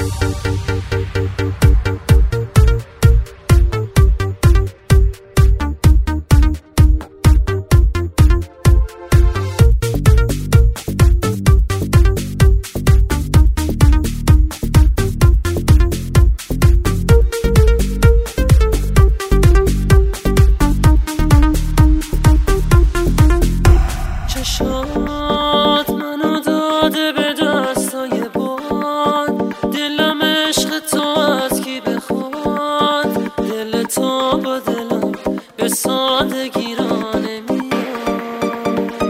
چشات منو داده به دستای باد، دلم عشق تو از کی بخواد، دل تو با دلم به سادگی را نمیاد.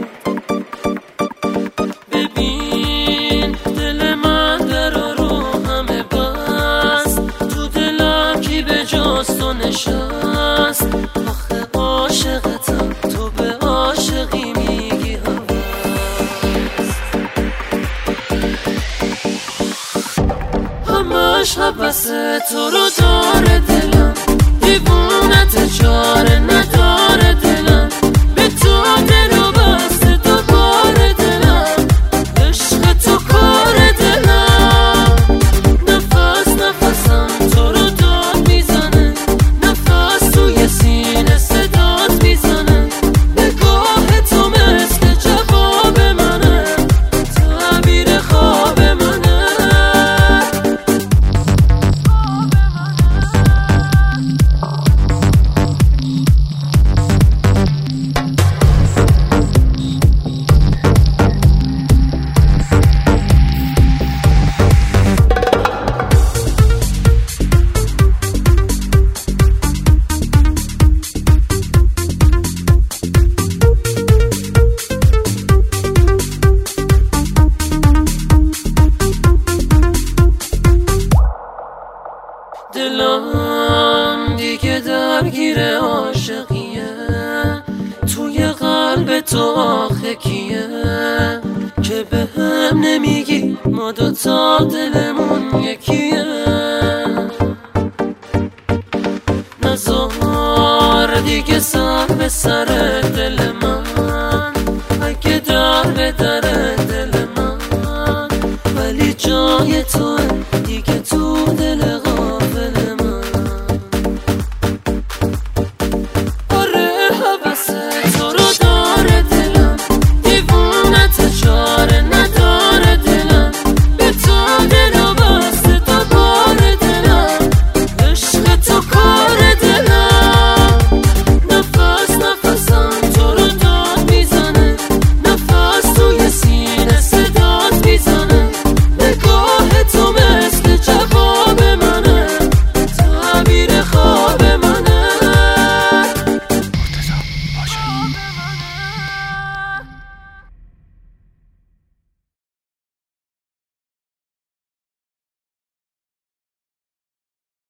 ببین دل من در رو همه بست، تو دلم کی به جز تو نشست. آخه عاشقتم تو به عاشقی میگی همش حبس تو رو داره دلم، دیوونت چاره نداره دلم، به تو دلو بسته دوباره دلم، عشق تو کار دلم. نفس نفسم تو رو داد میزنه، نفس توی سینه صدات میزنه، نگاه تو مثل جواب منه، تعبیر خواب منه. دلم دیگه درگیر عاشقیه، توی قلب تو آخه کیه که به هم نمیگی ما دوتا دلمون یکیه. نزار دیگه سر به سر دل من، اگه در به در دل من، ولی جای توه